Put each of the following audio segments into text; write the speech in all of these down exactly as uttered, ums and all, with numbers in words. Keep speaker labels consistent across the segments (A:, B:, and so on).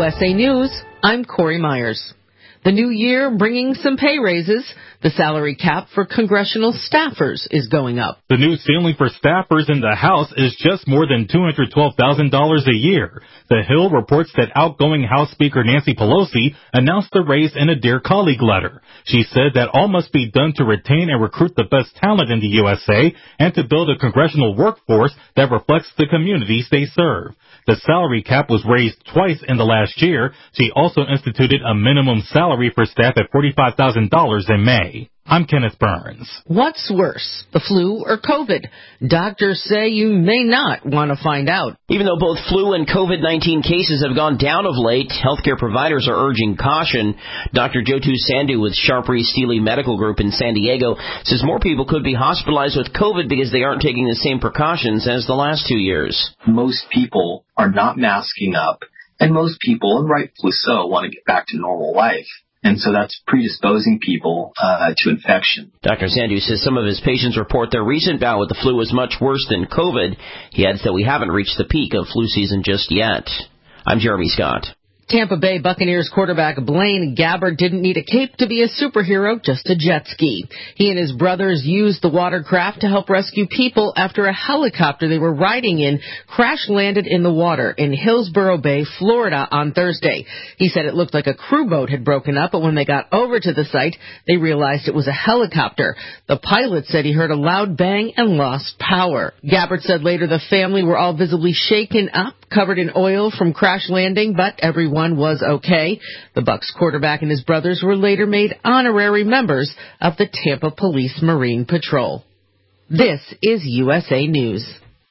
A: S A News, I'm Corey Myers. The new year bringing some pay raises. The salary cap for congressional staffers is going up.
B: The new ceiling for staffers in the House is just more than two hundred twelve thousand dollars a year. The Hill reports that outgoing House Speaker Nancy Pelosi announced the raise in a Dear Colleague letter. She said that all must be done to retain and recruit the best talent in the U S A and to build a congressional workforce that reflects the communities they serve. The salary cap was raised twice in the last year. She also instituted a minimum salary for staff at forty-five thousand dollars in May. I'm Kenneth Burns.
A: What's worse, the flu or COVID? Doctors say you may not want to find out.
C: Even though both flu and COVID nineteen cases have gone down of late, healthcare providers are urging caution. Doctor Jotu Sandhu with Sharpry Steely Medical Group in San Diego says more people could be hospitalized with COVID because they aren't taking the same precautions as the last two years.
D: Most people are not masking up, and most people, and rightfully so, want to get back to normal life. And so that's predisposing people uh, to infection.
C: Doctor Sandhu says some of his patients report their recent bout with the flu is much worse than COVID. He adds that we haven't reached the peak of flu season just yet. I'm Jeremy Scott.
A: Tampa Bay Buccaneers quarterback Blaine Gabbert didn't need a cape to be a superhero, just a jet ski. He and his brothers used the watercraft to help rescue people after a helicopter they were riding in crash-landed in the water in Hillsborough Bay, Florida on Thursday. He said it looked like a crew boat had broken up, but when they got over to the site, they realized it was a helicopter. The pilot said he heard a loud bang and lost power. Gabbert said later the family were all visibly shaken up, covered in oil from crash landing, but everyone was okay. The Bucs quarterback and his brothers were later made honorary members of the Tampa Police Marine Patrol. This is U S A News.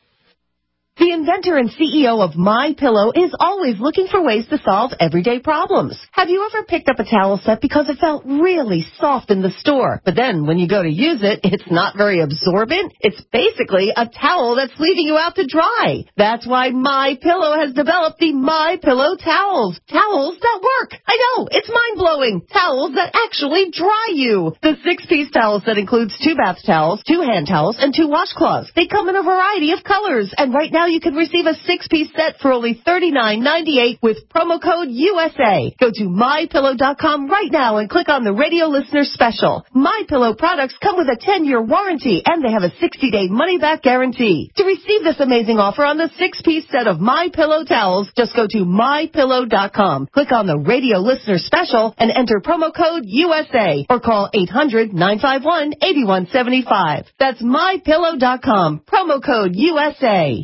E: The inventor and C E O of MyPillow is always looking for ways to solve everyday problems. Have you ever picked up a towel set because it felt really soft in the store, but then when you go to use it, it's not very absorbent? It's basically a towel that's leaving you out to dry. That's why MyPillow has developed the MyPillow towels. Towels that work. I know, it's mind-blowing. Towels that actually dry you. The six-piece towel set includes two bath towels, two hand towels, and two washcloths. They come in a variety of colors, and right now you can receive a six-piece set for only thirty-nine ninety-eight with promo code U S A. Go to my pillow dot com right now and click on the radio listener special. MyPillow products come with a ten-year warranty, and they have a sixty-day money-back guarantee. To receive this amazing offer on the six-piece set of MyPillow towels, just go to my pillow dot com, click on the radio listener special, and enter promo code U S A, or call eight hundred nine five one eight one seven five. That's my pillow dot com, promo code U S A.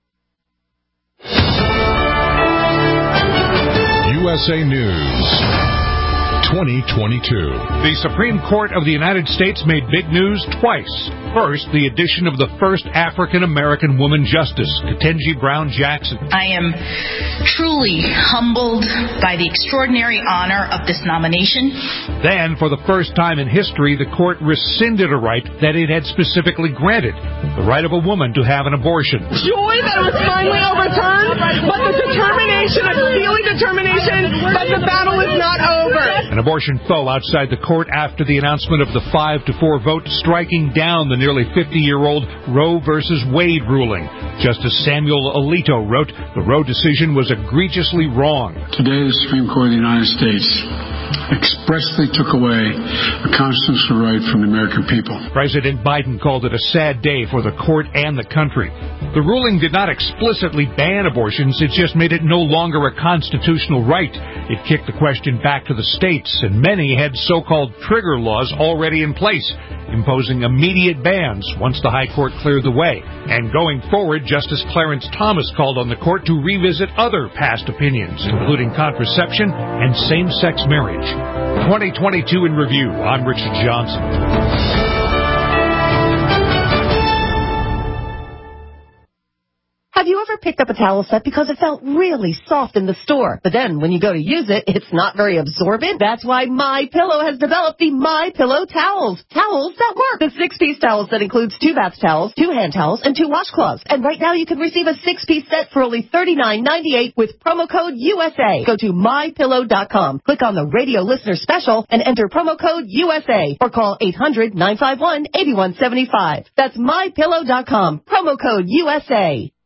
F: U S A News twenty twenty-two.
G: The Supreme Court of the United States made big news twice. First, the addition of the first African-American woman justice, Ketanji Brown Jackson.
H: I am truly humbled by the extraordinary honor of this nomination.
G: Then, for the first time in history, the court rescinded a right that it had specifically granted, the right of a woman to have an abortion.
I: Joy that it was finally overturned, but the determination, a feeling determination that the battle is not over.
G: An abortion foe outside the court after the announcement of the five to four vote striking down the nearly fifty-year-old Roe versus Wade ruling. Justice Samuel Alito wrote, the Roe decision was egregiously wrong.
J: Today, the Supreme Court of the United States expressly took away a constitutional right from the American people.
G: President Biden called it a sad day for the court and the country. The ruling did not explicitly ban abortions, it just made it no longer a constitutional right. It kicked the question back to the states, and many had so-called trigger laws already in place, imposing immediate bans once the High Court cleared the way. And going forward, Justice Clarence Thomas called on the court to revisit other past opinions, including contraception and same-sex marriage. twenty twenty-two in review. I'm Richard Johnson.
E: Have you ever picked up a towel set because it felt really soft in the store, but then when you go to use it, it's not very absorbent? That's why MyPillow has developed the MyPillow towels. Towels that work. The six-piece towel set includes two bath towels, two hand towels, and two washcloths. And right now you can receive a six-piece set for only thirty-nine ninety-eight with promo code U S A. Go to my pillow dot com, click on the radio listener special, and enter promo code U S A, or call eight hundred nine five one eight one seven five. That's my pillow dot com, promo code U S A.